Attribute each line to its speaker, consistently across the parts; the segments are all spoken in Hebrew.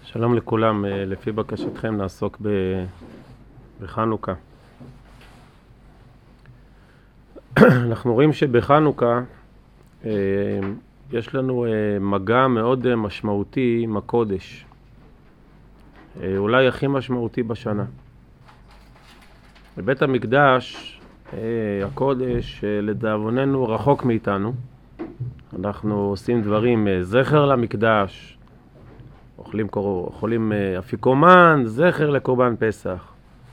Speaker 1: שלום לכולם, לפי בקשתכם נעסוק בחנוכה. אנחנו רואים שבחנוכה יש לנו מגע מאוד משמעותי עם הקודש, אולי הכי משמעותי בשנה. בבית המקדש הקודש לדאבוננו רחוק מאיתנו. אנחנו עושים דברים זכר למקדש, אוכלים אפיקומן, זכר לקורבן פסח,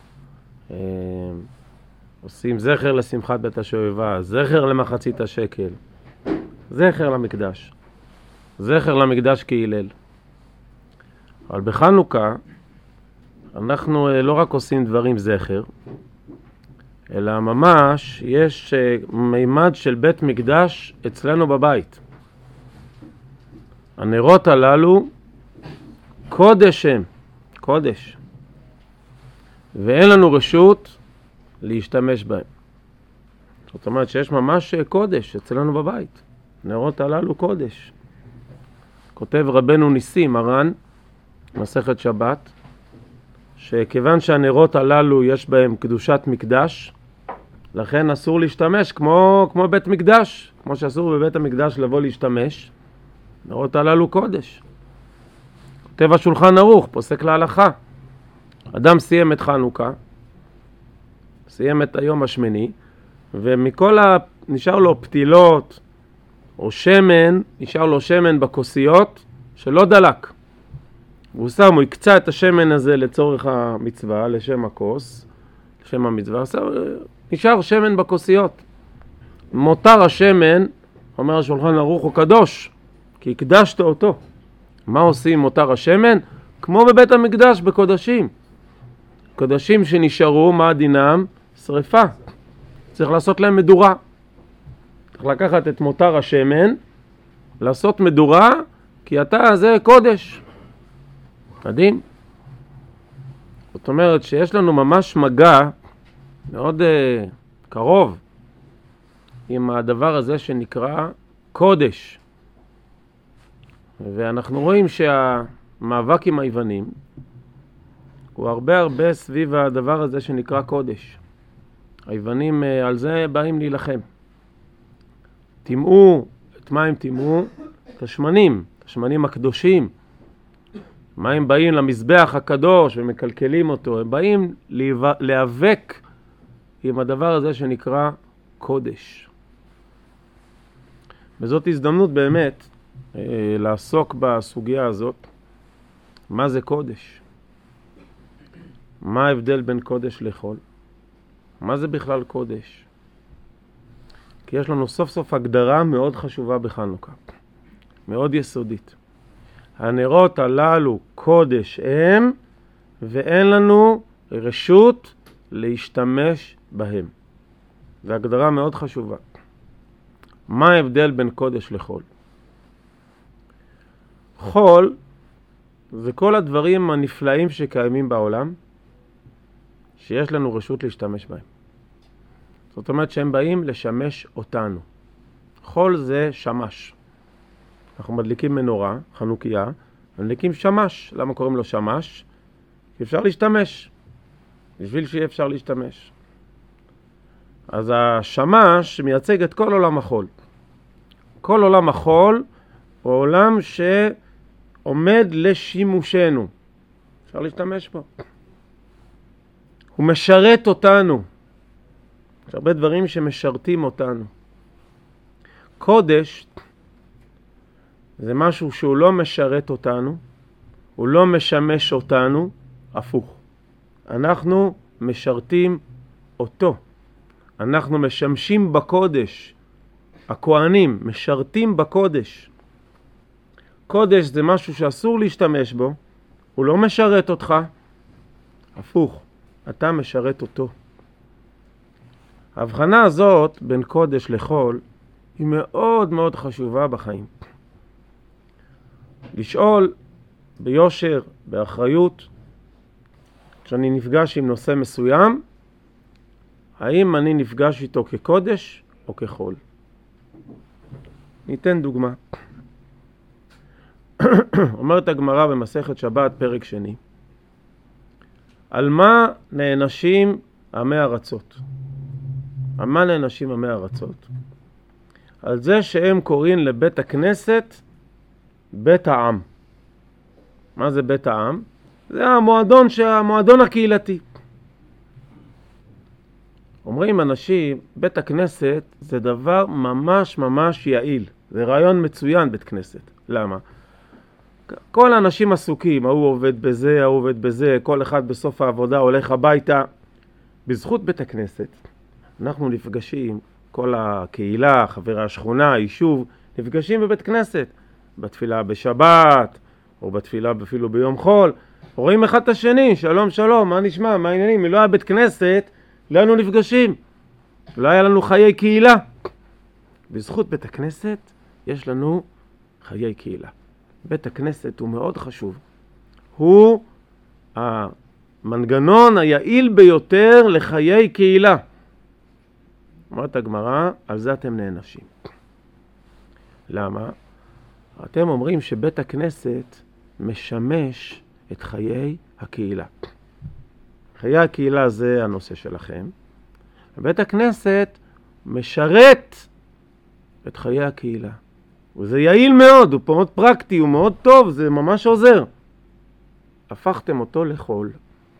Speaker 1: עושים זכר לשמחת בית השואבה, זכר למחצית השקל, זכר למקדש, זכר למקדש כהלל. אבל בחנוכה אנחנו לא רק עושים דברים זכר, אלא ממש יש מימד של בית מקדש אצלנו בבית. הנרות הללו קודש הם, קודש, ואין לנו רשות להשתמש בהם. זאת אומרת שיש ממש קודש אצלנו בבית. נרות הללו קודש. כותב רבנו ניסים מרן, מסכת שבת, שכיוון שהנרות הללו יש בהם קדושת מקדש, לכן אסור להשתמש כמו בית מקדש, כמו שאסור בבית המקדש לבוא להשתמש. נרות הללו קודש. כותב השולחן ערוך, פוסק להלכה. אדם סיים את חנוכה, סיים את היום השמיני, ומכל נשאר לו פתילות או שמן, נשאר לו שמן בכוסיות שלא דלק. הוא יקצה את השמן הזה לצורך המצווה, לשם הכוס, לשם המצווה, נשאר שמן בכוסיות. מותר השמן, אומר השולחן ערוך, הוא קדוש, כי הקדשת אותו. מה עושים עם מותר השמן? כמו בבית המקדש בקודשים. קודשים שנשארו, מה דינם? שריפה. צריך לעשות להם מדורה. צריך לקחת את מותר השמן, לעשות מדורה, כי אתה זה קודש. מדהים. זאת אומרת שיש לנו ממש מגע מאוד קרוב עם הדבר הזה שנקרא קודש. ואנחנו רואים שהמאבק עם היוונים הוא הרבה סביב הדבר הזה שנקרא קודש. היוונים על זה באים להילחם. תימאו, את מה הם תימאו? את השמנים הקדושים. מה הם באים למזבח הקדוש ומקלקלים אותו? הם באים להיאבק עם הדבר הזה שנקרא קודש. וזאת הזדמנות באמת לעסוק בסוגיה הזאת. מה זה קודש? מה ההבדל בין קודש לחול? מה זה בכלל קודש? כי יש לנו סוף סוף הגדרה מאוד חשובה בחנוכה, מאוד יסודית. הנרות הללו קודש הם, ואין לנו רשות להשתמש בהם. זו הגדרה מאוד חשובה. מה ההבדל בין קודש לחול? חול זה כל הדברים הנפלאים שקיימים בעולם, שיש לנו רשות להשתמש בהם. זאת אומרת שהם באים לשמש אותנו. חול זה שמש. אנחנו מדליקים מנורה, חנוכיה, מדליקים שמש. למה קוראים לו שמש? כי אפשר להשתמש. בשביל שיהיה אפשר להשתמש. אז השמש מייצג את כל עולם החול. כל עולם החול הוא עולם שעומד לשימושנו. אפשר להשתמש בו. הוא משרת אותנו. יש הרבה דברים שמשרתים אותנו. קודש זה משהו שהוא לא משרת אותנו, הוא לא משמש אותנו, הפוך. אנחנו משרתים אותו. אנחנו משמשים בקודש. הכהנים משרתים בקודש. קודש זה משהו שאסור להשתמש בו, הוא לא משרת אותך, הפוך. אתה משרת אותו. ההבחנה הזאת בין קודש לחול היא מאוד מאוד חשובה בחיים. לשאול ביושר, באחריות, כשאני נפגש עם נושא מסוים, האם אני נפגש איתו כקודש או כחול? ניתן דוגמה. אומרת הגמרא במסכת שבת פרק שני, על מה נענשים עמי ארצות? על מה נענשים עמי ארצות? על זה שהם קוראים לבית הכנסת בית העם. מה זה בית העם? זה המועדון הקהילתי. אומרים אנשים, בית הכנסת זה דבר ממש ממש יעיל. זה רעיון מצוין בית כנסת. למה? כל האנשים עסוקים, ההוא עובד בזה, ההוא עובד בזה, כל אחד בסוף העבודה הולך הביתה. בזכות בית הכנסת, אנחנו נפגשים, כל הקהילה, חברי השכונה, היישוב, נפגשים בבית כנסת. בתפילה בשבת, או בתפילה אפילו ביום חול. רואים אחד את השני, שלום שלום, מה נשמע, מה העניינים? אם לא היה בית כנסת, לא היינו נפגשים. לא היה לנו חיי קהילה. בזכות בית הכנסת, יש לנו חיי קהילה. בית הכנסת הוא מאוד חשוב. הוא המנגנון היעיל ביותר לחיי קהילה. אומרת הגמרא, על זה אתם נענשים. למה? אתם אומרים שבית הכנסת משמש את חיי הקהילה. חיי הקהילה זה הנושא שלכם. בית הכנסת משרת את חיי הקהילה. וזה יעיל מאוד, הוא מאוד פרקטי, הוא מאוד טוב, זה ממש עוזר. הפכתם אותו לחול.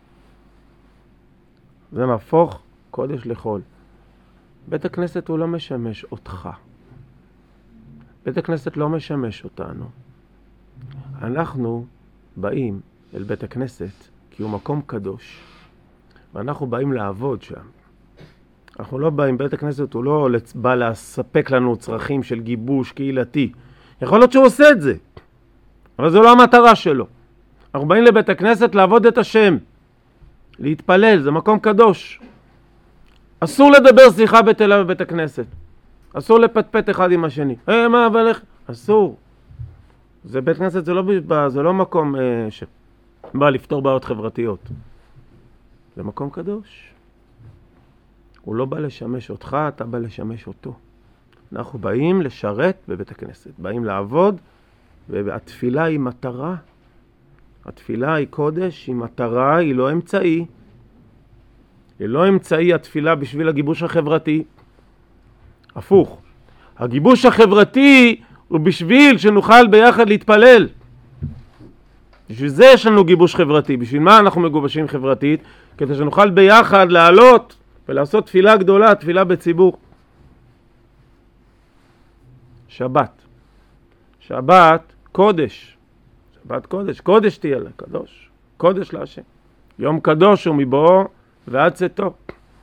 Speaker 1: זה מהפוך קודש לחול. בית הכנסת הוא לא משמש אותך. בית הכנסת לא משמש אותנו. אנחנו באים אל בית הכנסת כי הוא מקום קדוש. ואנחנו באים לעבוד שם. אנחנו לא באים, בית הכנסת הוא לא בא לספק לנו צרכים של גיבוש קהילתי. יכול להיות שהוא עושה את זה, אבל זו לא המטרה שלו. אנחנו באים לבית הכנסת לעבוד את השם, להתפלל, זה מקום קדוש. אסור לדבר שיחה בטלה בבית הכנסת. אסור לפטפט אחד עם השני. מה, אבל איך? אסור. זה בית כנסת, זה לא מקום שבא לפתור בעיות חברתיות. זה מקום קדוש. הוא לא בא לשמש אותך, אתה בא לשמש אותו. אנחנו באים לשרת בבית הכנסת, באים לעבוד, והתפילה היא מטרה. התפילה היא קודש, היא מטרה, היא לא אמצעי. היא לא אמצעי התפילה בשביל הגיבוש החברתי. הפוך. הגיבוש החברתי הוא בשביל שנוכל ביחד להתפלל. בשביל זה יש לנו גיבוש חברתי. בשביל מה אנחנו מגובשים חברתית? כדי שנוכל ביחד לעלות ולעשות תפילה גדולה, תפילה בציבור. שבת. שבת קודש. שבת קודש. קודש תהיה לה, קדוש. קודש להשם. יום קדוש הוא מבואו ועד צאתו.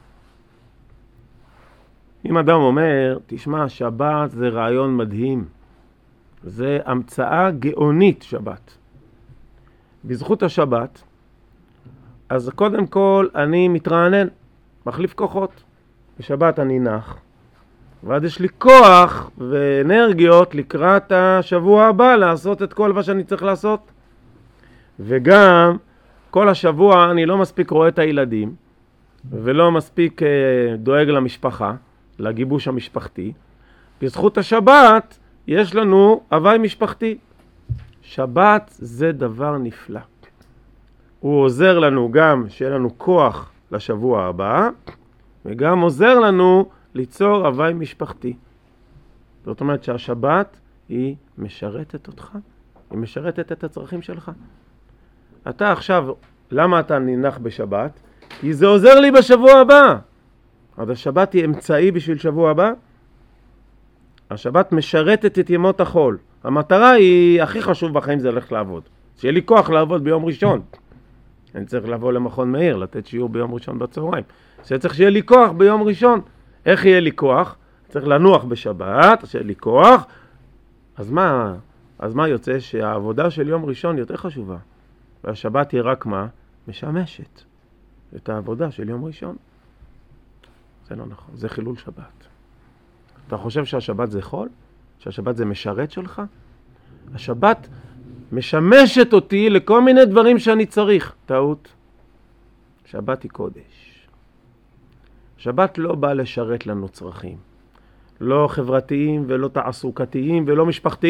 Speaker 1: אם אדם אומר, תשמע, שבת זה רעיון מדהים. זה המצאה גאונית, שבת. בזכות השבת, אז קודם כל אני מתרענן, מחליף כוחות. בשבת אני נח, ועד יש לי כוח ואנרגיות לקראת השבוע הבא לעשות את כל מה שאני צריך לעשות. וגם כל השבוע אני לא מספיק רואה את הילדים, ולא מספיק דואג למשפחה, לגיבוש המשפחתי. בזכות השבת יש לנו הווי משפחתי. שבת זה דבר נפלא. הוא עוזר לנו גם שיהיה לנו כוח לשבוע הבא, וגם עוזר לנו ליצור הווי משפחתי. זאת אומרת שהשבת היא משרתת אותך, היא משרתת את הצרכים שלך. אתה עכשיו, למה אתה ננח בשבת? כי זה עוזר לי בשבוע הבא. אז השבת היא אמצעי בשביל שבוע הבא. השבת משרתת את ימות החול. המטרה היא, הכי חשוב בחיים זה ללכת לעבוד. שיהיה לי כוח לעבוד ביום ראשון. אני צריך לבוא למכון מאיר, לתת שיעור ביום ראשון בצהריים. שצריך שיהיה לי כוח ביום ראשון. איך יהיה לי כוח? צריך לנוח בשבת, שיהיה לי כוח. אז מה יוצא? שהעבודה של יום ראשון יותר חשובה. והשבת היא רק מה? משמשת את העבודה של יום ראשון. זה לא נכון, זה חילול שבת. אתה חושב שהשבת זה חול? שהשבת זה משרת שלך? השבת משמשת אותי לכל מיני דברים שאני צריך. טעות. שבת היא קודש. שבת לא באה לשרת לנו צרכים. לא חברתיים ולא תעסוקתיים ולא משפחתיים.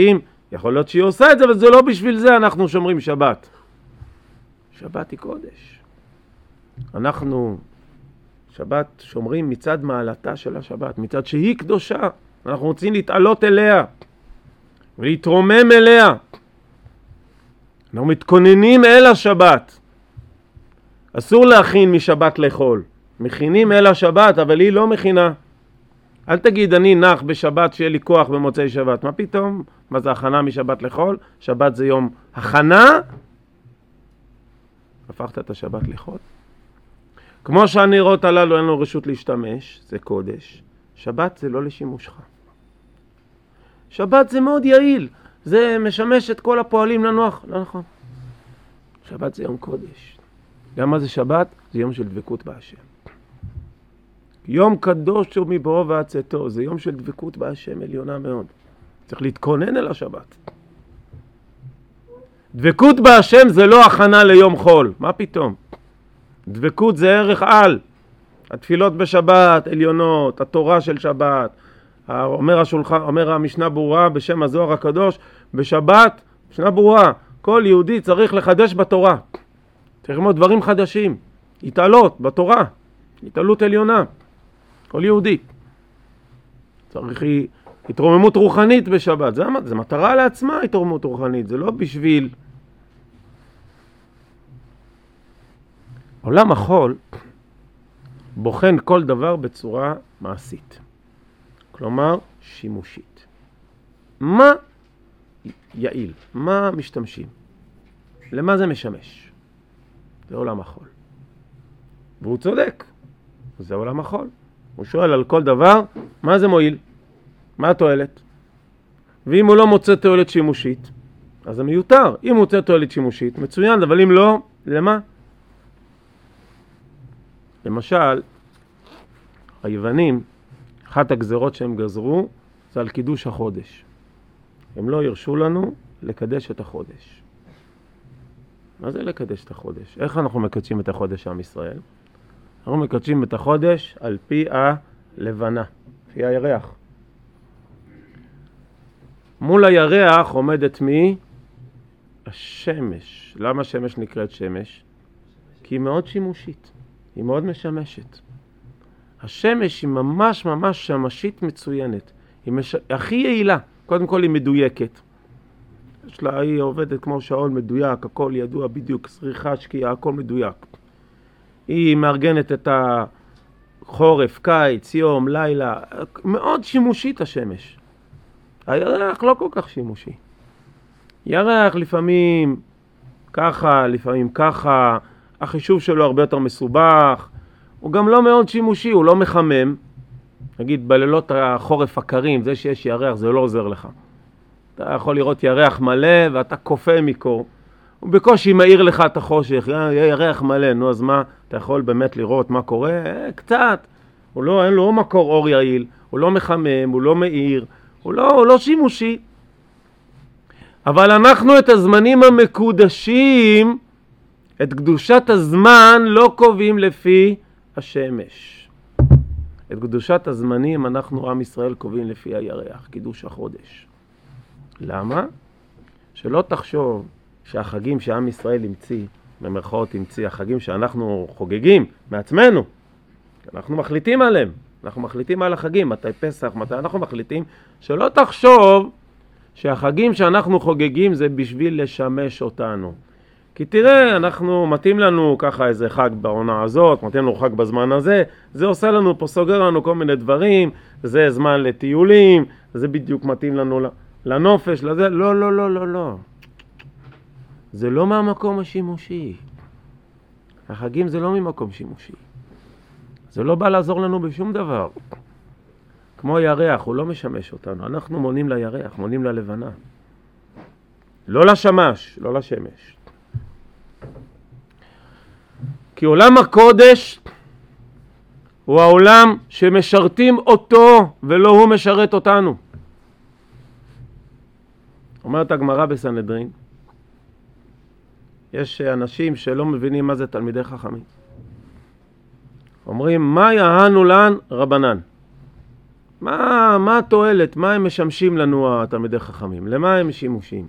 Speaker 1: יכול להיות שהיא עושה את זה, אבל זה לא בשביל זה אנחנו שומרים שבת. שבת היא קודש. אנחנו שבת שומרים מצד מעלתה של השבת, מצד שהיא קדושה. אנחנו רוצים להתעלות אליה ולהתרומם אליה. אנחנו מתכוננים אל השבת. אסור להכין משבת לחול. מכינים אל השבת, אבל היא לא מכינה. אל תגיד אני נח בשבת שיהיה לי כוח במוצאי שבת. מה פתאום? מה זה הכנה משבת לחול? שבת זה יום הכנה. הפכת את השבת לחול. כמו שהנרות הללו אין לו רשות להשתמש, זה קודש. שבת זה לא לשימושך. שבת זה מאוד יעיל. זה משמש את כל הפועלים לנוח. לא נכון. שבת זה יום קודש. למה זה שבת? זה יום של דבקות בהשם. יום קדוש הוא מבואו ועד צאתו. זה יום של דבקות בהשם עליונה מאוד. צריך להתכונן אל השבת. דבקות בהשם זה לא הכנה ליום חול. מה פתאום? דבקות זה ערך על. התפילות בשבת עליונות, התורה של שבת. אומר המשנה ברורה בשם הזוהר הקדוש, בשבת, משנה ברורה, כל יהודי צריך לחדש בתורה. צריך ללמוד דברים חדשים. התעלות בתורה. התעלות עליונה. כל יהודי. צריך התרוממות רוחנית בשבת. זה מטרה לעצמה התרוממות רוחנית. זה לא בשביל... עולם החול בוחן כל דבר בצורה מעשית. כלומר, שימושית. מה יעיל? מה משתמשים? למה זה משמש? זה עולם החול. והוא צודק. זה עולם החול. הוא שואל על כל דבר, מה זה מועיל? מה התועלת? ואם הוא לא מוצא תועלת שימושית, אז זה מיותר. אם הוא מוצא תועלת שימושית, מצוין, אבל אם לא, למה? למשל, היוונים, אחת הגזרות שהם גזרו, זה על קידוש החודש. הם לא ירשו לנו לקדש את החודש. מה זה לקדש את החודש? איך אנחנו מקדשים את החודש עם ישראל? אנחנו מקדשים את החודש על פי הלבנה, פי הירח. מול הירח עומדת מי? השמש. למה השמש נקראת שמש? כי היא מאוד שימושית. היא מאוד משמשת. השמש היא ממש ממש שמשית מצוינת. היא הכי יעילה. קודם כל היא מדויקת. היא עובדת כמו שעון מדויק, הכל ידוע בדיוק, צריכה, שקיעה, הכל מדויק. היא מארגנת את החורף, קיץ, יום, לילה. מאוד שימושית השמש. הירח לא כל כך שימושי. ירח לפעמים ככה, לפעמים ככה. החישוב שלו הרבה יותר מסובך. הוא גם לא מאוד שימושי, הוא לא מחמם. נגיד, בלילות החורף הקרים, זה שיש ירח, זה לא עוזר לך. אתה יכול לראות ירח מלא ואתה קופא מקור. הוא בקושי מאיר לך את החושך, ירח מלא, נו אז מה? אתה יכול באמת לראות מה קורה? קצת. אין לו מקור אור יעיל, הוא לא מחמם, הוא לא מאיר, הוא לא שימושי. אבל אנחנו את הזמנים המקודשים, את קדושת הזמן לא קובעים לפי השמש. את קדושת הזמנים אנחנו עם ישראל קובעים לפי הירח, קידוש החודש. למה? שלא תחשוב שהחגים שעם ישראל המציא, במרכאות המציא, החגים שאנחנו חוגגים מעצמנו, אנחנו מחליטים עליהם, אנחנו מחליטים על החגים, מתי פסח, מתי אנחנו מחליטים, שלא תחשוב שהחגים שאנחנו חוגגים זה בשביל לשמש אותנו. כי תראה, מתאים לנו ככה איזה חג בעונה הזאת, מתאים לנו חג בזמן הזה, זה עושה לנו פה, סוגר לנו כל מיני דברים, זה זמן לטיולים, זה בדיוק מתאים לנו לנופש, לזה, לא. זה לא מהמקום השימושי. החגים זה לא ממקום שימושי. זה לא בא לעזור לנו בשום דבר. כמו ירח, הוא לא משמש אותנו. אנחנו מונים לירח, מונים ללבנה. לא לשמש, לא לשמש. כי עולם הקודש הוא העולם שמשרתים אותו ולא הוא משרת אותנו. אומרת הגמרא בסנהדרין, יש אנשים שלא מבינים מה זה תלמידי חכמים. אומרים, מה יענו לן רבנן? מה התועלת? מה הם משמשים לנו התלמידי חכמים? למה הם שימושים?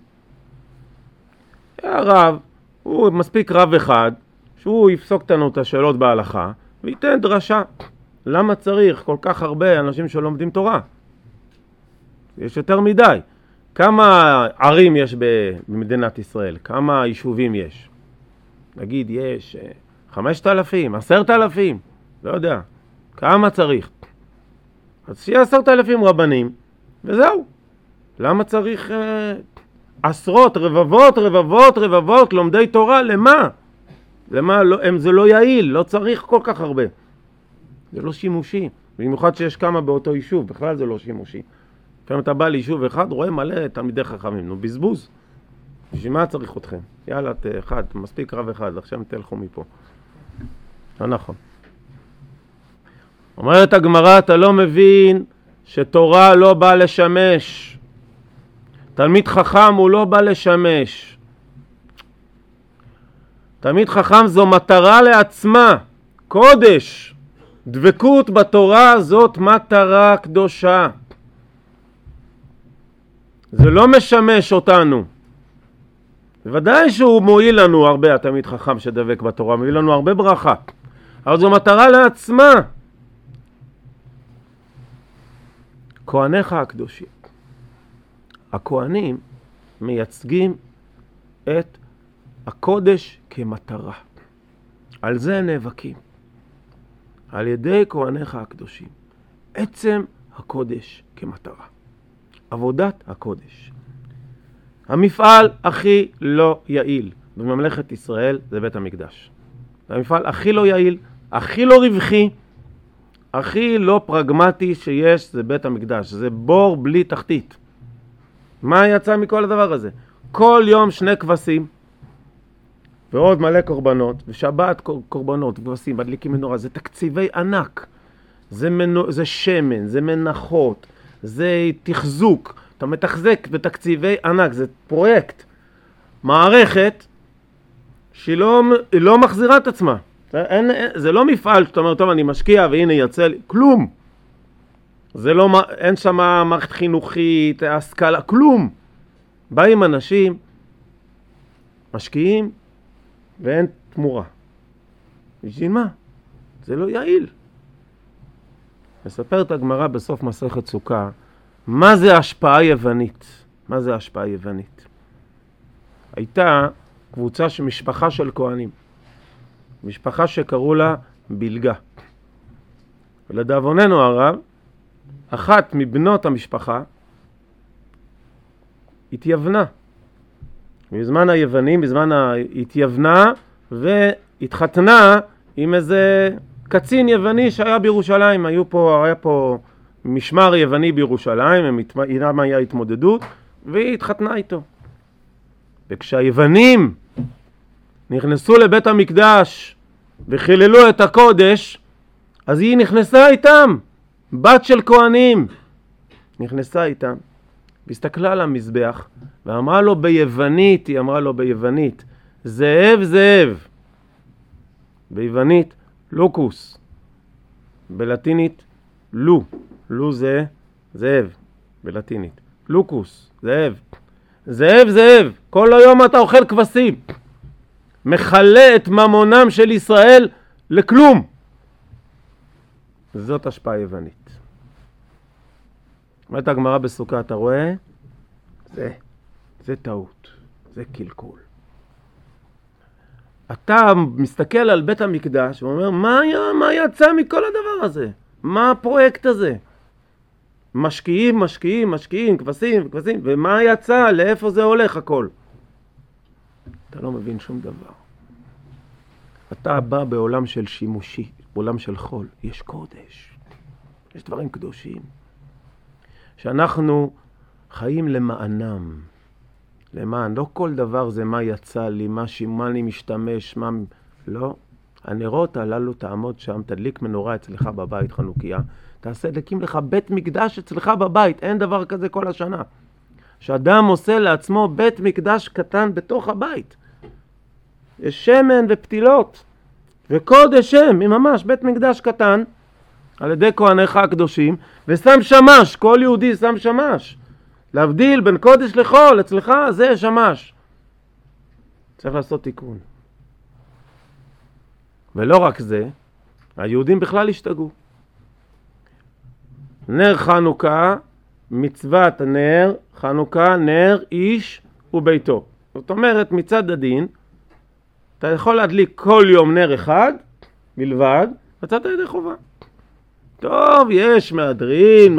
Speaker 1: הרב, הוא מספיק רב אחד, שהוא יפסוק לנו את השאלות בהלכה, וייתן דרשה. למה צריך כל כך הרבה אנשים שלומדים תורה? יש יותר מדי. כמה ערים יש במדינת ישראל? כמה יישובים יש? נגיד יש 5,000, 10,000, לא יודע. כמה צריך? אז שיהיה 10,000 רבנים, וזהו. למה צריך עשרות, רבבות לומדי תורה? למה? למה? זה לא יעיל, לא צריך כל כך הרבה. זה לא שימושי. במיוחד שיש כמה באותו יישוב, בכלל זה לא שימושי. לפעמים אתה בא ליישוב אחד, רואה מלא תלמידי חכמים. נו, בזבוז. בשביל מה צריך אתכם? יאללה, אחד, מספיק רב אחד, עכשיו תלכו מפה. לא נכון. אומרת הגמרא, אתה לא מבין שתורה לא בא לשמש. תלמיד חכם הוא לא בא לשמש. תלמיד חכם זו מטרה לעצמה, קודש. דבקות בתורה זאת מטרה קדושה. זה לא משמש אותנו. בוודאי שהוא מועיל לנו הרבה, התלמיד חכם שדבק בתורה, מועיל לנו הרבה ברכה. אבל זו מטרה לעצמה. כהניך הקדושים. הכהנים מייצגים את הקודש כמטרה. על זה הם נאבקים. על ידי כהניך הקדושים. עצם הקודש כמטרה. עבודת הקודש. המפעל הכי לא יעיל בממלכת ישראל זה בית המקדש. המפעל הכי לא יעיל, הכי לא רווחי, הכי לא פרגמטי שיש זה בית המקדש. זה בור בלי תחתית. מה יצא מכל הדבר הזה? כל יום 2 כבשים ועוד מלא קורבנות, ושבת קורבנות וכבשים, מדליקים מנורה. זה תקציבי ענק. זה שמן, זה מנחות, זה תחזוק. אתה מתחזק בתקציבי ענק, זה פרויקט. מערכת שהיא לא מחזירה את עצמה. זה לא מפעל שאתה אומר, טוב, אני משקיע והנה יצא לי. כלום. אין שם מערכת חינוכית, השכלה, כלום. באים אנשים, משקיעים, ואין תמורה. בשביל מה? זה לא יעיל. מספרת הגמרא בסוף מסכת סוכה, מה זה השפעה יוונית? מה זה השפעה יוונית? הייתה קבוצה של משפחה של כהנים. משפחה שקראו לה בלגה. ולדאבוננו הרב, אחת מבנות המשפחה התייוונה. בזמן היוונים, התייוונה והתחתנה עם איזה קצין יווני שהיה בירושלים. היה פה משמר יווני בירושלים, איתם היה התמודדות, והיא התחתנה איתו. וכשהיוונים נכנסו לבית המקדש וחיללו את הקודש, אז היא נכנסה איתם, בת של כהנים, נכנסה איתם, והסתכלה על המזבח, ואמרה לו ביוונית, היא אמרה לו ביוונית, זאב זאב, ביוונית לוקוס, בלטינית לו, לו זה זאב, בלטינית, לוקוס, זאב, זאב זאב, כל היום אתה אוכל כבשים, מחלה את ממונם של ישראל לכלום. זאת השפעה יוונית. אומרת הגמרא בסוכה, אתה רואה? זה טעות, זה קלקול. אתה מסתכל על בית המקדש ואומר, מה יצא מכל הדבר הזה? מה הפרויקט הזה? משקיעים, כבשים, ומה יצא? לאיפה זה הולך הכל? אתה לא מבין שום דבר. אתה בא בעולם של שימושי, בעולם של חול. יש קודש, יש דברים קדושים, שאנחנו חיים למענם. למען, לא כל דבר זה מה יצא לי, מה אני משתמש, לא. הנרות הללו תעמוד שם, תדליק מנורה אצלך בבית חנוכיה, תקים לך בית מקדש אצלך בבית, אין דבר כזה כל השנה. שאדם עושה לעצמו בית מקדש קטן בתוך הבית. יש שמן ופתילות, וקודש שם, ממש בית מקדש קטן, על ידי כהניך הקדושים, ושם שמש, כל יהודי שם שמש. להבדיל בין קודש לחול, אצלך זה שמש. צריך לעשות תיקון. ולא רק זה, היהודים בכלל השתגעו. נר חנוכה, מצוות נר חנוכה, נר איש וביתו. זאת אומרת, מצד הדין, אתה יכול להדליק כל יום נר אחד, בלבד, מצאת ידי חובה. טוב, יש מהדרין,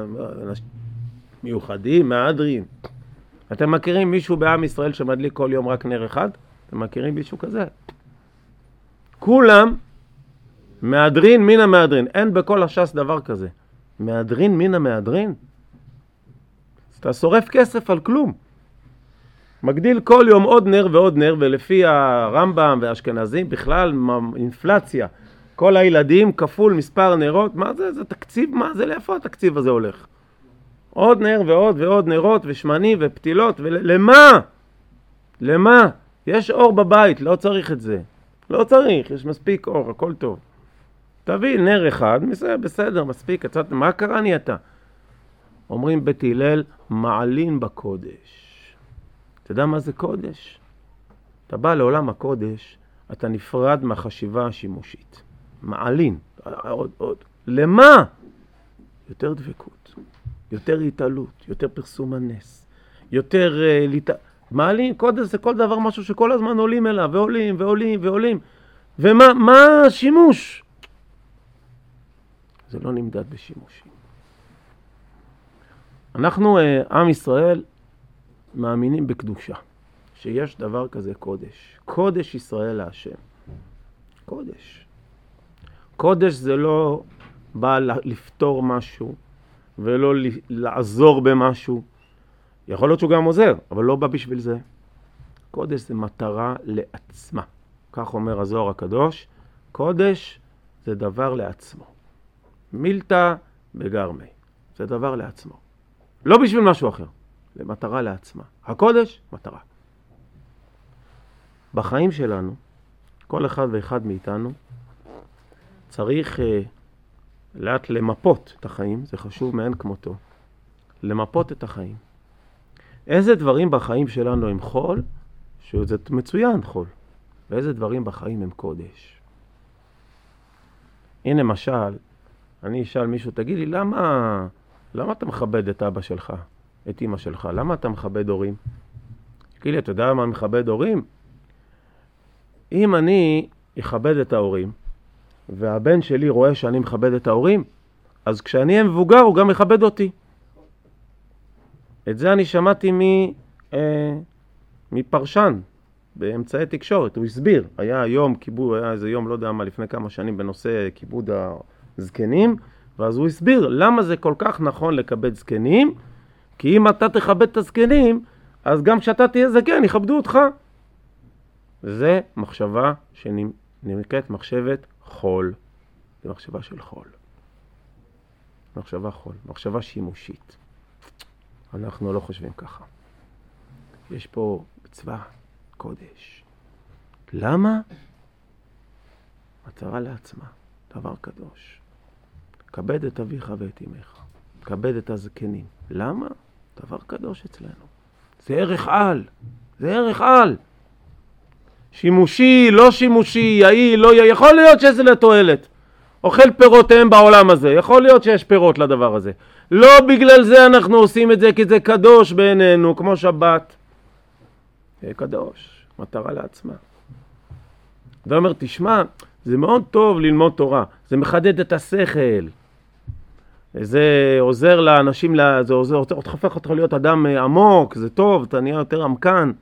Speaker 1: מיוחדים, מהדרין. אתם מכירים מישהו בעם ישראל שמדליק כל יום רק נר אחד? אתם מכירים מישהו כזה? כולם מהדרין מן המהדרין. אין בכל הש"ס דבר כזה. מהדרין מן המהדרין? אתה שורף כסף על כלום. מגדיל כל יום עוד נר ועוד נר, ולפי הרמב"ם והאשכנזים בכלל אינפלציה. כל הילדים כפול מספר נרות. מה זה? זה תקציב? מה זה? לאיפה התקציב הזה הולך? עוד נר ועוד ועוד נרות ושמנים ופתילות. למה? למה? יש אור בבית, לא צריך את זה. לא צריך, יש מספיק אור, הכל טוב. תביא נר אחד, בסדר, מספיק. מה קרה נהייתה? אומרים בית הלל, מעלין בקודש. אתה יודע מה זה קודש? אתה בא לעולם הקודש, אתה נפרד מהחשיבה השימושית. מעלין, עוד. למה? יותר דבקות, יותר התעלות, יותר פרסום הנס, יותר מעלין, קודש זה כל דבר משהו שכל הזמן עולים אליו, ועולים ועולים ועולים. ומה השימוש? זה לא נמדד בשימושים. אנחנו, עם ישראל, מאמינים בקדושה, שיש דבר כזה קודש. קודש ישראל להשם. קודש. קודש זה לא בא לפתור משהו, ולא לעזור במשהו. יכול להיות שהוא גם עוזר, אבל לא בא בשביל זה. קודש זה מטרה לעצמה. כך אומר הזוהר הקדוש, קודש זה דבר לעצמו. מילתא בגרמי. זה דבר לעצמו. לא בשביל משהו אחר. למטרה לעצמה. הקודש, מטרה. בחיים שלנו, כל אחד ואחד מאיתנו, צריך לאט למפות את החיים, זה חשוב מאין כמותו. למפות את החיים. איזה דברים בחיים שלנו הם חול, שזה מצוין חול. ואיזה דברים בחיים הם קודש. הנה משל, אני אשאל מישהו, תגיד לי, למה אתה מכבד את אבא שלך, את אמא שלך? למה אתה מכבד הורים? תגיד לי, אתה יודע מה מכבד הורים? אם אני אכבד את ההורים, והבן שלי רואה שאני מכבד את ההורים, אז כשאני אהיה מבוגר הוא גם מכבד אותי. את זה אני שמעתי מפרשן באמצעי תקשורת. הוא הסביר, היה איזה יום, לא יודע מה, לפני כמה שנים בנושא כיבוד הזקנים, ואז הוא הסביר למה זה כל כך נכון לכבד זקנים, כי אם אתה תכבד את הזקנים, אז גם כשאתה תהיה זקן יכבדו אותך. זה מחשבה שנקראת מחשבת חול. זה מחשבה של חול. מחשבה חול, מחשבה שימושית. אנחנו לא חושבים ככה. יש פה מצווה, קודש. למה? מטרה לעצמה, דבר קדוש. כבד את אביך ואת אמך. כבד את הזקנים. למה? דבר קדוש אצלנו. זה ערך על. זה ערך על. שימושי, לא שימושי, יעיל, לא יעיל. יכול להיות שזה לתועלת. אוכל פירותיהם בעולם הזה. יכול להיות שיש פירות לדבר הזה. לא בגלל זה אנחנו עושים את זה, כי זה קדוש בעינינו, כמו שבת. זה קדוש, מטרה לעצמה. זה אומר, תשמע, זה מאוד טוב ללמוד תורה. זה מחדד את השכל. זה עוזר לאנשים, זה עוזר, הופך אותך להיות אדם עמוק, זה טוב, אתה נהיה יותר עמקן.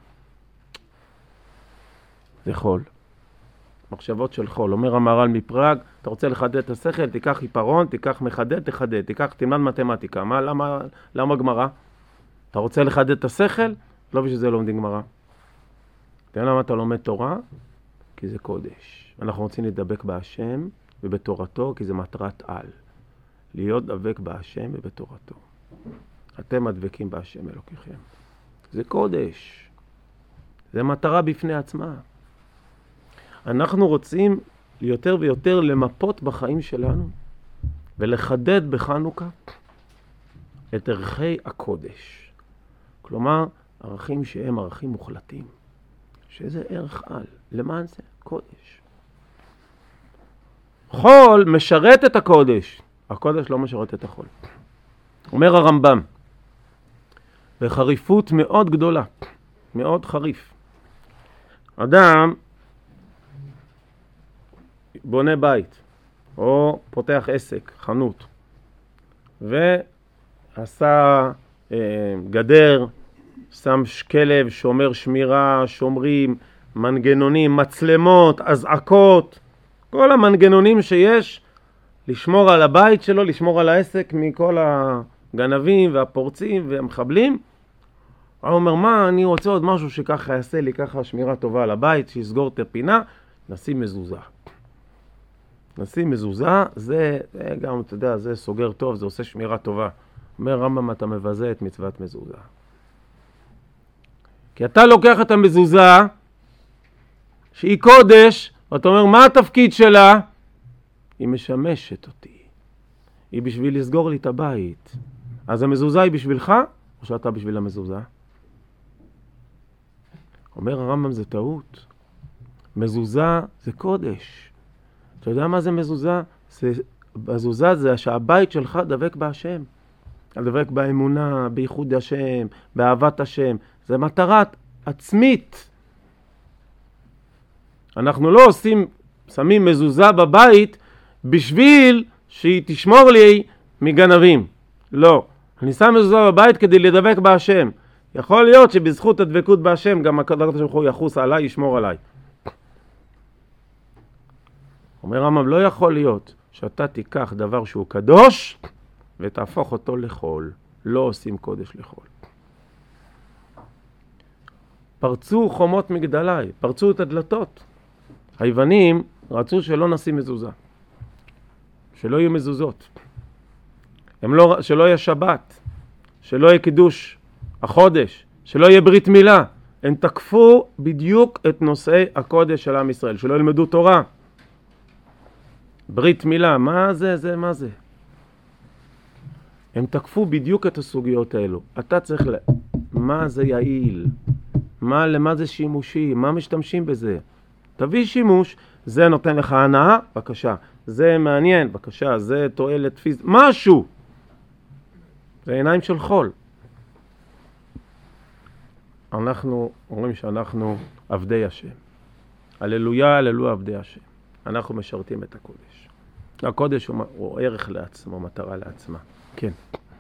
Speaker 1: זה חול. מחשבות של חול. אומר המהר"ל מפראג, אתה רוצה לחדד את השכל, תיקח עיפרון, תיקח מחדד, תחדד, תלמד מתמטיקה. למה גמרא? אתה רוצה לחדד את השכל? לא בשביל זה לומדים גמרא. אתה יודע למה אתה לומד תורה? כי זה קודש. אנחנו רוצים לדבק בהשם ובתורתו, כי זה מטרת על. להיות דבק בהשם ובתורתו. אתם מדבקים בהשם אלוקיכם. זה קודש. זה מטרה בפני עצמה. אנחנו רוצים יותר ויותר למפות בחיים שלנו ולחדד בחנוכה את ערכי הקודש. כלומר, ערכים שהם ערכים מוחלטים. שזה ערך על. למען זה? קודש. חול משרת את הקודש. הקודש לא משרת את החול. אומר הרמב"ם, בחריפות מאוד גדולה, מאוד חריף. אדם בונה בית, או פותח עסק, חנות, ועשה גדר, שם כלב, שומר שמירה, שומרים, מנגנונים, מצלמות, אזעקות, כל המנגנונים שיש לשמור על הבית שלו, לשמור על העסק מכל הגנבים והפורצים והמחבלים. הוא אומר, מה, אני רוצה עוד משהו שככה יעשה לי, ככה שמירה טובה על הבית, שיסגור את הפינה, נשים מזוזה. נשים מזוזה, זה גם, אתה יודע, זה סוגר טוב, זה עושה שמירה טובה. אומר רמב"ם, אתה מבזה את מצוות מזוזה. כי אתה לוקח את המזוזה, שהיא קודש, ואתה אומר, מה התפקיד שלה? היא משמשת אותי. היא בשביל לסגור לי את הבית. אז המזוזה היא בשבילך, או שאתה בשביל המזוזה? אומר הרמב"ם, זה טעות. מזוזה זה קודש. אתה יודע מה זה מזוזה? מזוזה זה שהבית שלך דבק בהשם. דבק באמונה, בייחוד השם, באהבת השם. זה מטרה עצמית. אנחנו לא שמים מזוזה בבית בשביל שהיא תשמור לי מגנבים. לא. אני שם מזוזה בבית כדי לדבק בהשם. יכול להיות שבזכות הדבקות בהשם גם הקדוש ברוך הוא יחוס עליי, ישמור עליי. אומר רמב"ם, לא יכול להיות שאתה תיקח דבר שהוא קדוש ותהפוך אותו לחול. לא עושים קודש לחול. פרצו חומות מגדלי, פרצו את הדלתות. היוונים רצו שלא נשים מזוזה. שלא יהיו מזוזות. שלא יהיה שבת. שלא יהיה קידוש החודש. שלא יהיה ברית מילה. הם תקפו בדיוק את נושאי הקודש של עם ישראל. שלא ילמדו תורה. ברית מילה, מה זה? מה זה? הם תקפו בדיוק את הסוגיות האלו. אתה צריך מה זה יעיל? למה זה שימושי? מה משתמשים בזה? תביא שימוש, זה נותן לך הנאה, בבקשה. זה מעניין, בבקשה. זה תועלת פיזית, משהו. זה עיניים של חול. אנחנו אומרים שאנחנו עבדי השם. הללויה, הללויה עבדי השם. אנחנו משרתים את הקודש. הקודש הוא ערך לעצמו, מטרה לעצמה. כן.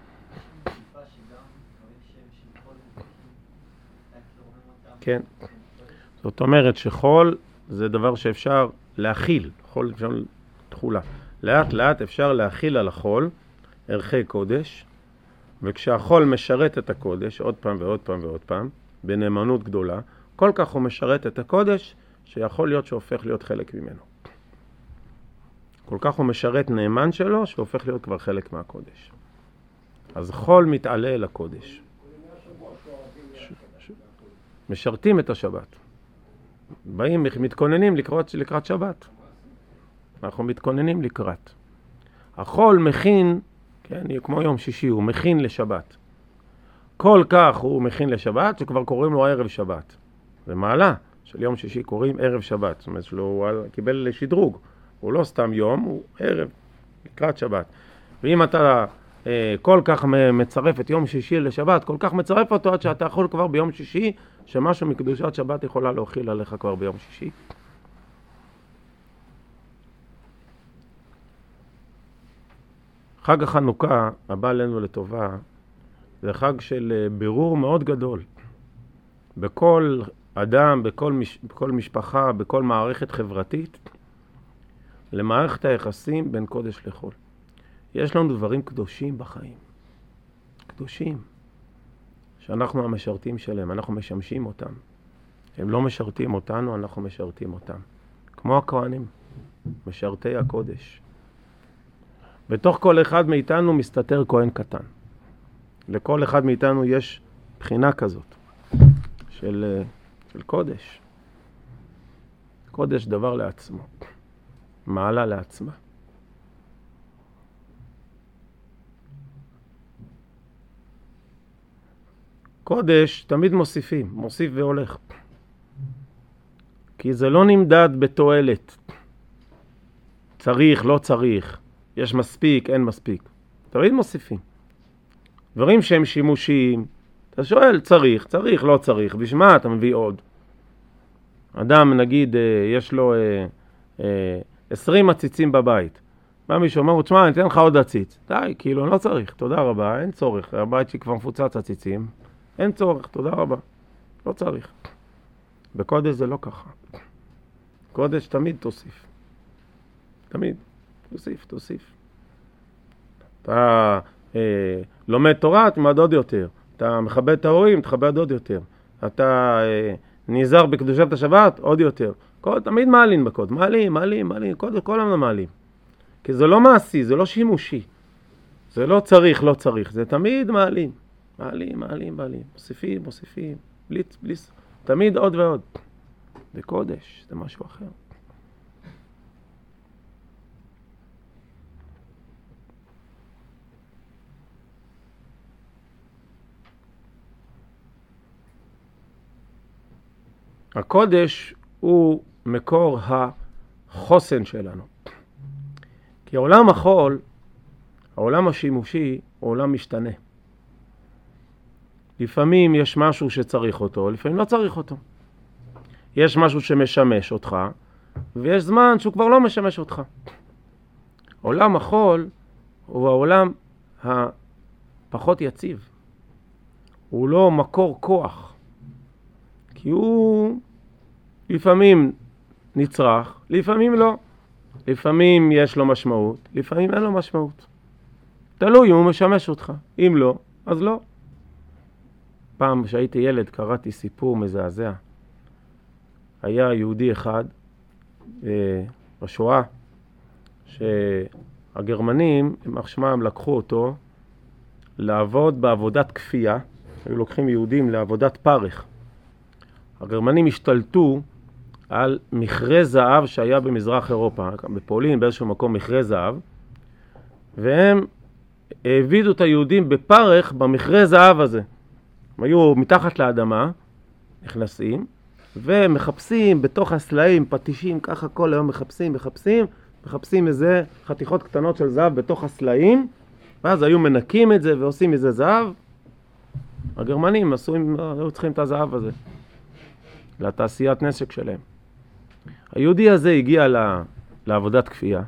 Speaker 1: כן. זאת אומרת שחול זה דבר שאפשר להכיל. חול אפשר תחולה. לאט לאט אפשר להכיל על החול ערכי קודש, וכשהחול משרת את הקודש עוד פעם ועוד פעם ועוד פעם, בנאמנות גדולה, כל כך הוא משרת את הקודש שיכול להיות שהופך להיות חלק ממנו. כל כך הוא משרת נאמן שלו שהופך להיות כבר חלק מהקודש. אז חול מתעלה אל הקודש. משרתים את השבת. באים, מתכוננים לקראת שבת. אנחנו מתכוננים לקראת. החול מכין, כן, כמו יום שישי, הוא מכין לשבת. כל כך הוא מכין לשבת שכבר קוראים לו ערב שבת. זה מעלה של יום שישי קוראים ערב שבת. זאת אומרת שהוא קיבל שדרוג. הוא לא סתם יום, הוא ערב לקראת שבת. ואם אתה כל כך מצרף את יום שישי לשבת, כל כך מצרף אותו עד שאתה יכול כבר ביום שישי, שמשהו מקדושת שבת יכולה להוכיל עליך כבר ביום שישי. חג החנוכה הבא לנו לטובה, זה חג של בירור מאוד גדול. בכל אדם, בכל משפחה, בכל מערכת חברתית, למערכת היחסים בין קודש לחול. יש לנו דברים קדושים בחיים. קדושים. שאנחנו המשרתים שלהם, אנחנו משמשים אותם. הם לא משרתים אותנו, אנחנו משרתים אותם. כמו הכהנים, משרתי הקודש. בתוך כל אחד מאיתנו מסתתר כהן קטן. לכל אחד מאיתנו יש בחינה כזאת של קודש. קודש דבר לעצמו. מעלה לעצמה. קודש תמיד מוסיפים, מוסיף והולך. כי זה לא נמדד בתועלת. צריך, לא צריך, יש מספיק, אין מספיק. תמיד מוסיפים. דברים שהם שימושיים, אתה שואל, צריך, לא צריך, בשביל מה אתה מביא עוד? אדם, נגיד, יש לו 20 עציצים בבית. בא מישהו אומר, תשמע, אני אתן לך עוד עציץ. די, כאילו, לא צריך, תודה רבה, אין צורך. הבית שלי כבר מפוצץ עציצים, אין צורך, תודה רבה, לא צריך. בקודש זה לא ככה. קודש תמיד תוסיף. תמיד, תוסיף. אתה לומד תורה, תלמד עוד יותר. אתה מכבד את ההורים, תכבד עוד יותר. אתה נזהר בקדושת השבת, עוד יותר. תמיד מעלים בקוד, מעלים, כל הזמן מעלים. כי זה לא מעשי, זה לא שימושי. זה לא צריך, זה תמיד מעלים. מוסיפים, בליץ. תמיד עוד ועוד. בקודש זה משהו אחר. הקודש הוא מקור החוסן שלנו. כי העולם החול, העולם השימושי, הוא עולם משתנה. לפעמים יש משהו שצריך אותו, לפעמים לא צריך אותו. יש משהו שמשמש אותך, ויש זמן שהוא כבר לא משמש אותך. עולם החול הוא העולם הפחות יציב. הוא לא מקור כוח. כי הוא לפעמים נצרך, לפעמים לא. לפעמים יש לו משמעות, לפעמים אין לו משמעות. תלוי אם הוא משמש אותך. אם לא, אז לא. פעם שהייתי ילד קראתי סיפור מזעזע. היה יהודי אחד בשואה, שהגרמנים, יימח שמם, לקחו אותו לעבוד בעבודת כפייה. היו לוקחים יהודים לעבודת פרך. הגרמנים השתלטו על מכרה זהב שהיה במזרח אירופה, בפולין באיזשהו מקום מכרה זהב, והם העבידו את היהודים בפרך במכרה זהב הזה. הם היו מתחת לאדמה, נכנסים, ומחפשים בתוך הסלעים, פטישים, ככה כל היום מחפשים איזה חתיכות קטנות של זהב בתוך הסלעים, ואז היו מנקים את זה ועושים איזה זהב. הגרמנים היו צריכים את הזהב הזה לתעשיית נשק שלהם. היהודי הזה הגיע לעבודת כפייה,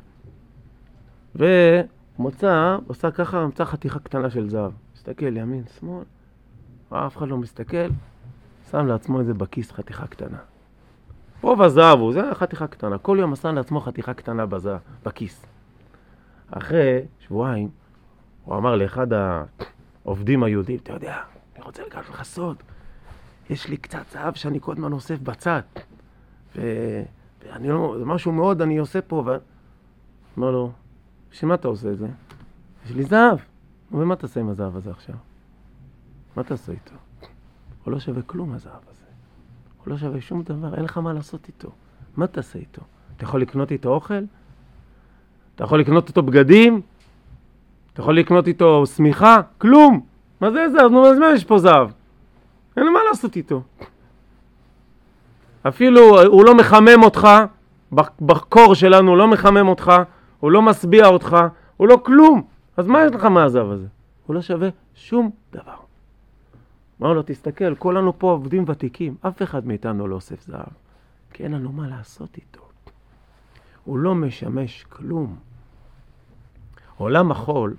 Speaker 1: עושה ככה, מצא חתיכה קטנה של זהב. מסתכל ימין, שמאל, אף אחד לא מסתכל, שם לעצמו איזה בכיס חתיכה קטנה. רוב הזהב הוא, זה חתיכה קטנה. כל יום שם לעצמו חתיכה קטנה בכיס. אחרי שבועיים, הוא אמר לאחד העובדים היהודים, אתה יודע, אני רוצה לגעת לך סוד. יש לי קצת זהב שאני כל הזמן אוסף בצד. ואני לא, זה משהו מאוד אני עושה פה. אמר לו, בשביל מה אתה עושה את זה? יש לי זהב. ומה תעשה עם הזהב הזה עכשיו? מה תעשה איתו? הוא לא שווה כלום הזהב הזה. הוא לא שווה שום דבר, אין לך מה לעשות איתו. מה תעשה איתו? אתה יכול לקנות איתו אוכל? אתה יכול לקנות איתו בגדים? אתה יכול לקנות איתו סמיכה? כלום! מה זה זהב? נו, אז מה יש פה זהב? אין לי מה לעשות איתו. אפילו הוא לא מחמם אותך, בקור שלנו הוא לא מחמם אותך, הוא לא מסביע אותך, הוא לא כלום. אז מה יש לך מהזהב הזה? הוא לא שווה שום דבר. אמר לו, תסתכל, כולנו פה עובדים ותיקים, אף אחד מאיתנו לא אוסף זהב, כי אין לנו מה לעשות איתו. הוא לא משמש כלום. עולם החול,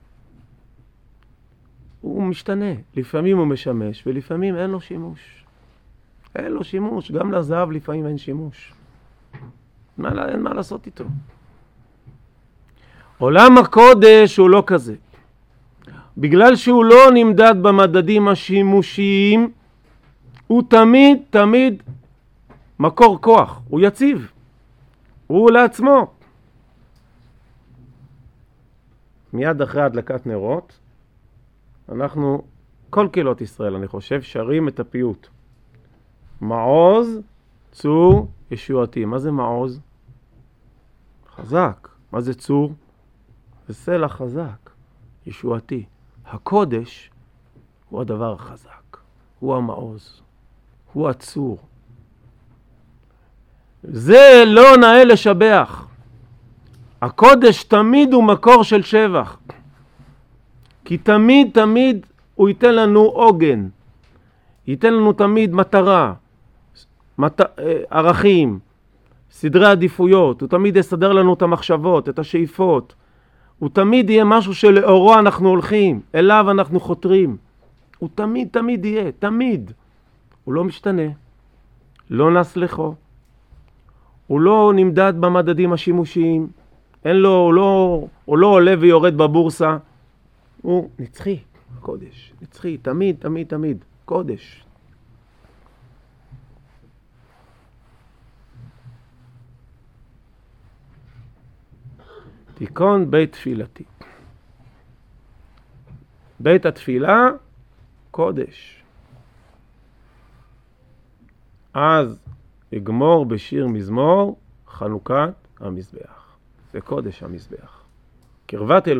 Speaker 1: הוא משתנה. לפעמים הוא משמש, ולפעמים אין לו שימוש. אין לו שימוש, גם לזהב לפעמים אין שימוש. אין מה לעשות איתו. עולם הקודש הוא לא כזה. בגלל שהוא לא נמדד במדדים השימושיים, הוא תמיד מקור כוח, הוא יציב, הוא לעצמו. מיד אחרי הדלקת נרות, אנחנו, כל קהילות ישראל, אני חושב, שרים את הפיוט. מעוז, צור, ישועתי. מה זה מעוז? חזק. מה זה צור? זה סלע חזק, ישועתי. הקודש הוא הדבר החזק. הוא המעוז, הוא הצור. זה לא נאה לשבח. הקודש תמיד הוא מקור של שבח. כי תמיד הוא ייתן לנו עוגן. ייתן לנו תמיד מטרה, ערכים, סדרי עדיפויות. הוא תמיד יסדר לנו את המחשבות, את השאיפות. הוא תמיד יהיה משהו שלאורו אנחנו הולכים, אליו אנחנו חותרים. הוא תמיד יהיה, תמיד. הוא לא משתנה, לא נסלחו. הוא לא נמדד במדדים השימושיים. אין לו, הוא לא עולה ויורד בבורסה. הוא נצחי, קודש. נצחי, תמיד, קודש. תיקון בית תפילתי. בית התפילה, קודש. אז יגמור בשיר מזמור חנוכת המזבח. זה קודש המזבח. קרבת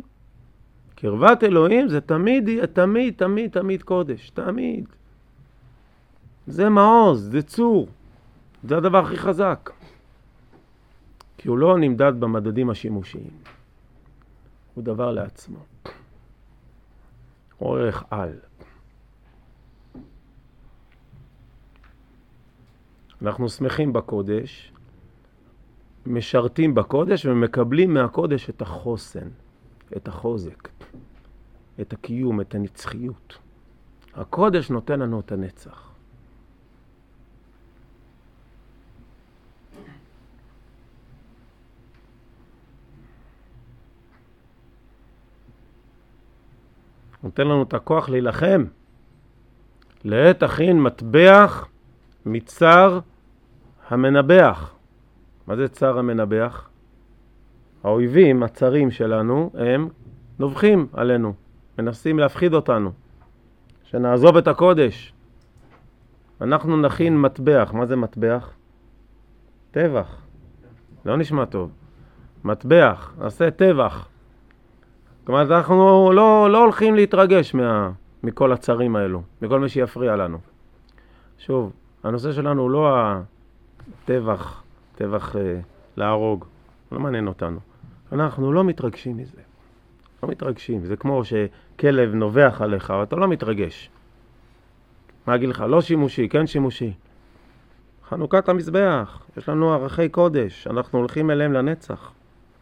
Speaker 1: אלוהים זה תמיד קודש. תמיד. זה מעוז, זה צור. זה הדבר הכי חזק. כי הוא לא נמדד במדדים השימושיים. הוא דבר לעצמו. הוא ערך על. אנחנו שמחים בקודש, משרתים בקודש ומקבלים מהקודש את החוסן, את החוזק, את הקיום, את הנצחיות. הקודש נותן לנו את הנצח. נותן לנו את הכוח להילחם. לעת הכין מטבח מצר המנבח. מה זה צר המנבח? האויבים, הצרים שלנו, הם נובחים עלינו, מנסים להפחיד אותנו, שנעזוב את הקודש. אנחנו נכין מטבח. מה זה מטבח? טבח. לא נשמע טוב. מטבח, נעשה טבח. כלומר, אנחנו לא הולכים להתרגש מכל הצרים האלו, מכל מה שיפריע לנו. שוב, הנושא שלנו הוא לא טבח להרוג, לא מעניין אותנו. אנחנו לא מתרגשים מזה. לא מתרגשים. זה כמו שכלב נובח עליך, אבל אתה לא מתרגש. מה אגיד לך? לא שימושי, כן שימושי. חנוכת המזבח. יש לנו ערכי קודש. אנחנו הולכים אליהם לנצח.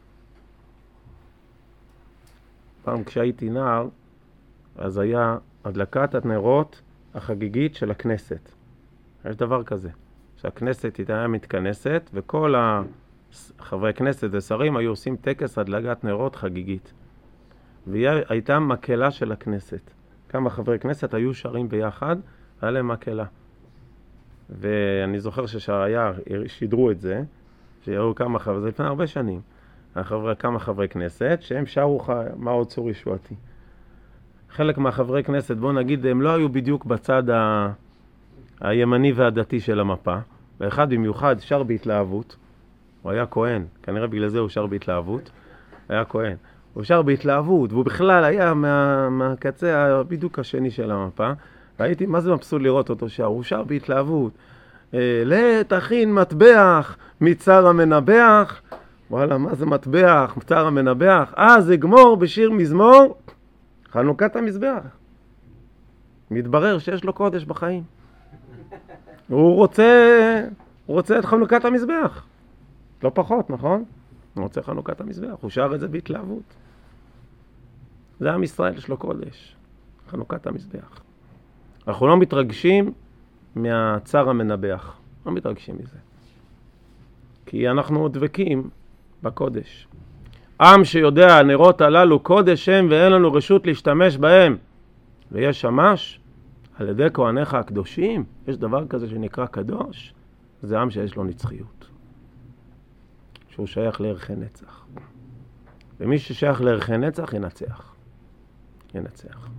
Speaker 1: פעם כשהייתי נער, אז היה הדלקת הנרות החגיגית של הכנסת. יש דבר כזה, שהכנסת הייתה מתכנסת, וכל חברי כנסת ושרים היו עושים טקס הדלקת נרות חגיגית. והייתה מקהלה של הכנסת. כמה חברי כנסת היו שרים ביחד, היה להם מקהלה. ואני זוכר שידרו את זה, שהיו כמה חברי, זה לפני הרבה שנים. כמה חברי כנסת שהם שרו מה עוד צור ישועתי. חלק מהחברי כנסת, בוא נגיד, הם לא היו בדיוק בצד הימני והדתי של המפה, ואחד במיוחד שר בהתלהבות. הוא היה כהן, כנראה בגלל זה הוא שר בהתלהבות. היה כהן. הוא שר בהתלהבות, והוא בכלל היה מהקצה בדיוק השני של המפה. ראיתי מה זה מבסוט לראות אותו שר. הוא שר בהתלהבות. תכין מטבח מצר המנבח. וואלה, מה זה מטבח, מצר המנבח? זה גמור בשיר מזמור חנוכת המזבח. מתברר שיש לו קודש בחיים. הוא רוצה את חנוכת המזבח. לא פחות, נכון? הוא רוצה חנוכת המזבח. הוא שר את זה בהתלהבות. זה עם ישראל, יש לו קודש. חנוכת המזבח. אנחנו לא מתרגשים מהצר המנבח. לא מתרגשים מזה. כי אנחנו דבקים בקודש. עם שיודע, הנרות הללו קודש הם ואין לנו רשות להשתמש בהם. ויש שמש על ידי כהניך הקדושים. יש דבר כזה שנקרא קדוש. זה עם שיש לו נצחיות. שהוא שייך לערכי נצח. ומי ששייך לערכי נצח ינצח. ינצח.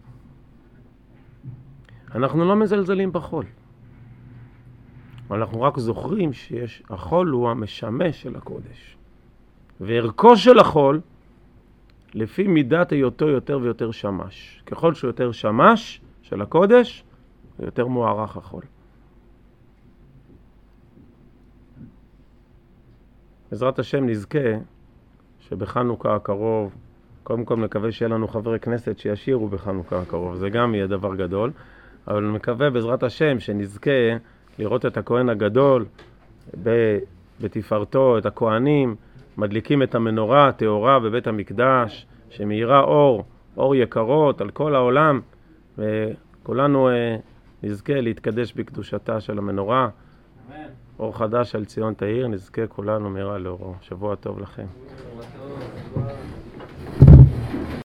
Speaker 1: אנחנו לא מזלזלים בחול. אנחנו רק זוכרים שהחול הוא המשמש של הקודש. וערכו של החול, לפי מידת היותו יותר ויותר שמש. ככל שהוא יותר שמש של הקודש, יותר מוערך החול. בעזרת השם נזכה שבחנוכה הקרוב, קודם כל מקווה שיהיה לנו חברי כנסת שישירו בחנוכה הקרוב, זה גם יהיה דבר גדול, אבל אני מקווה בעזרת השם שנזכה לראות את הכהן הגדול בתפארתו, את הכהנים, מדליקים את המנורה הטהורה בבית המקדש, שמאירה אור יקרות על כל העולם, וכולנו נזכה להתקדש בקדושתה של המנורה. אור חדש על ציון תאיר, נזכה כולנו מהרה לאורו. שבוע טוב לכם.